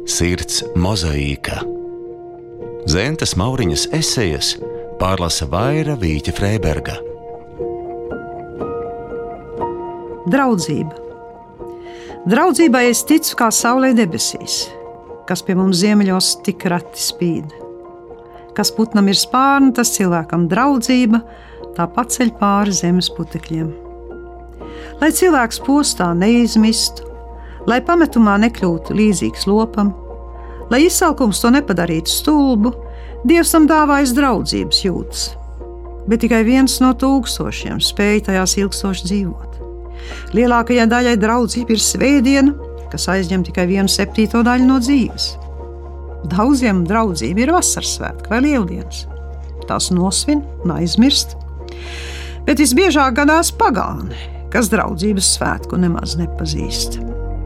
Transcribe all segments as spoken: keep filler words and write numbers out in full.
Sirds mozaīka. Zentas Mauriņas esejas pārlasa Vaira Vīķa Freiberga. Draudzība. Draudzībai es ticu kā saulei debesīs, kas pie mums ziemeļos tik reti spīd. Kas putnam ir spārni, tas cilvēkam draudzība, tā paceļ pāri zemes putekļiem. Lai cilvēks postā neizmistu, lai pametumā nekļūtu līdzīgs lopam, lai izsalkums to nepadarītu stulbu, Dievs tam dāvājas draudzības jūtas, bet tikai viens no tūkstošiem spēja tajās ilgstoši dzīvot. Lielākajai daļai draudzība ir svētdiena, kas aizņem tikai vienu septīto daļu no dzīves. Daudziem draudzība ir vasaras svētki vai lieldienas. Tās nosvin un aizmirst, bet visbiežāk gadās pagāni, kas draudzības svētku nemaz nepazīst.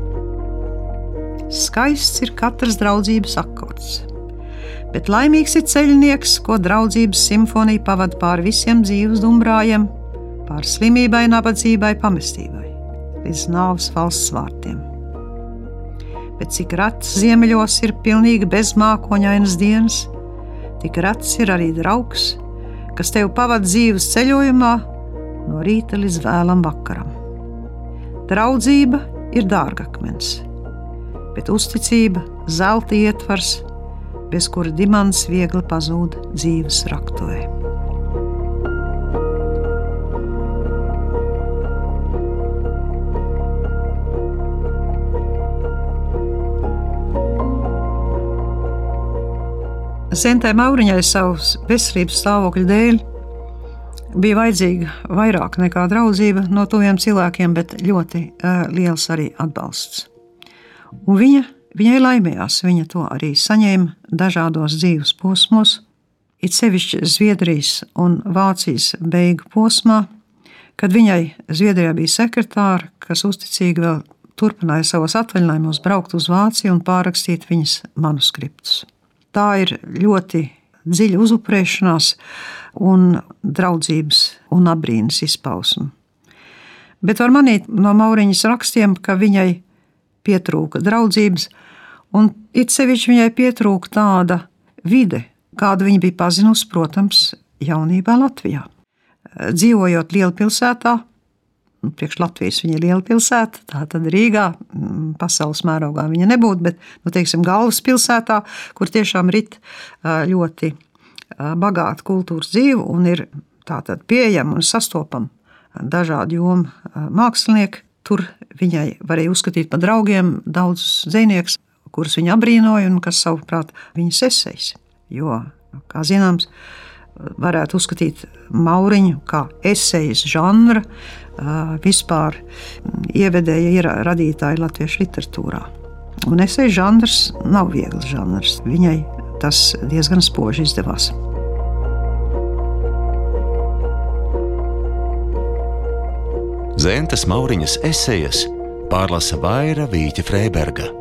Skaists ir katras draudzības akords, bet laimīgs ir ceļnieks, ko draudzības simfonija pavada pāri visiem dzīves dumbrājiem, pāri slimībai, nabadzībai, pamestībai, līdz nāves valsts vārtiem. Bet cik rats ziemeļos ir pilnīgi bezmākoņainas dienas, tik rats ir arī draugs, kas tev pavada dzīves ceļojumā no rīta līdz vēlam vakaram. Draudzība ir dārgakmens, bet uzticība zelta ietvars, bez kura dimants viegli pazūd dzīves raktuvē. Zentai Mauriņai savas veselības stāvokļa dēļ bija vajadzīga vairāk nekā draudzība no tuviem cilvēkiem, bet ļoti uh, liels arī atbalsts. Un viņa, viņai laimējās, viņa to arī saņēma dažādos dzīves posmos, it sevišķi Zviedrijas un Vācijas beigu posmā, kad viņai Zviedrijā bija sekretāra, kas uzticīgi vēl turpināja savos atvaļinājumos braukt uz Vāciju un pārrakstīt viņas manuskriptus. Tā ir ļoti dziļa uzuprēšanās un draudzības un abrīnas izpausme. Bet var manīt no Mauriņas rakstiem, ka viņai pietrūka draudzības, un it sevišķi viņai pietrūka tāda vide, kādu viņa bija pazinusi, protams, jaunībā Latvijā. Dzīvojot lielpilsētā, priekš Latvijas viņa ir lielpilsēta, tā tad Rīgā, pasaules mērogā viņa nebūtu, bet, nu, teiksim, galvaspilsētā, kur tiešām rit ļoti bagāta kultūras dzīve un ir tātad pieejama un sastopama dažādu jomu mākslinieki. Tur viņai varēja uzskatīt par draugiem daudzus dzejniekus, kurus viņa abrīnoja un kas savuprāt viņas esejas. Jo, kā zināms, varētu uzskatīt Mauriņu kā esejas žanra vispār ievedēja ir radītāji latviešu literatūrā. Un esejas žanrs nav viegls žanrs. Viņai tas diezgan spoži izdevās. Zentas Mauriņas esejas pārlasa Vaira Vīķa Freiberga.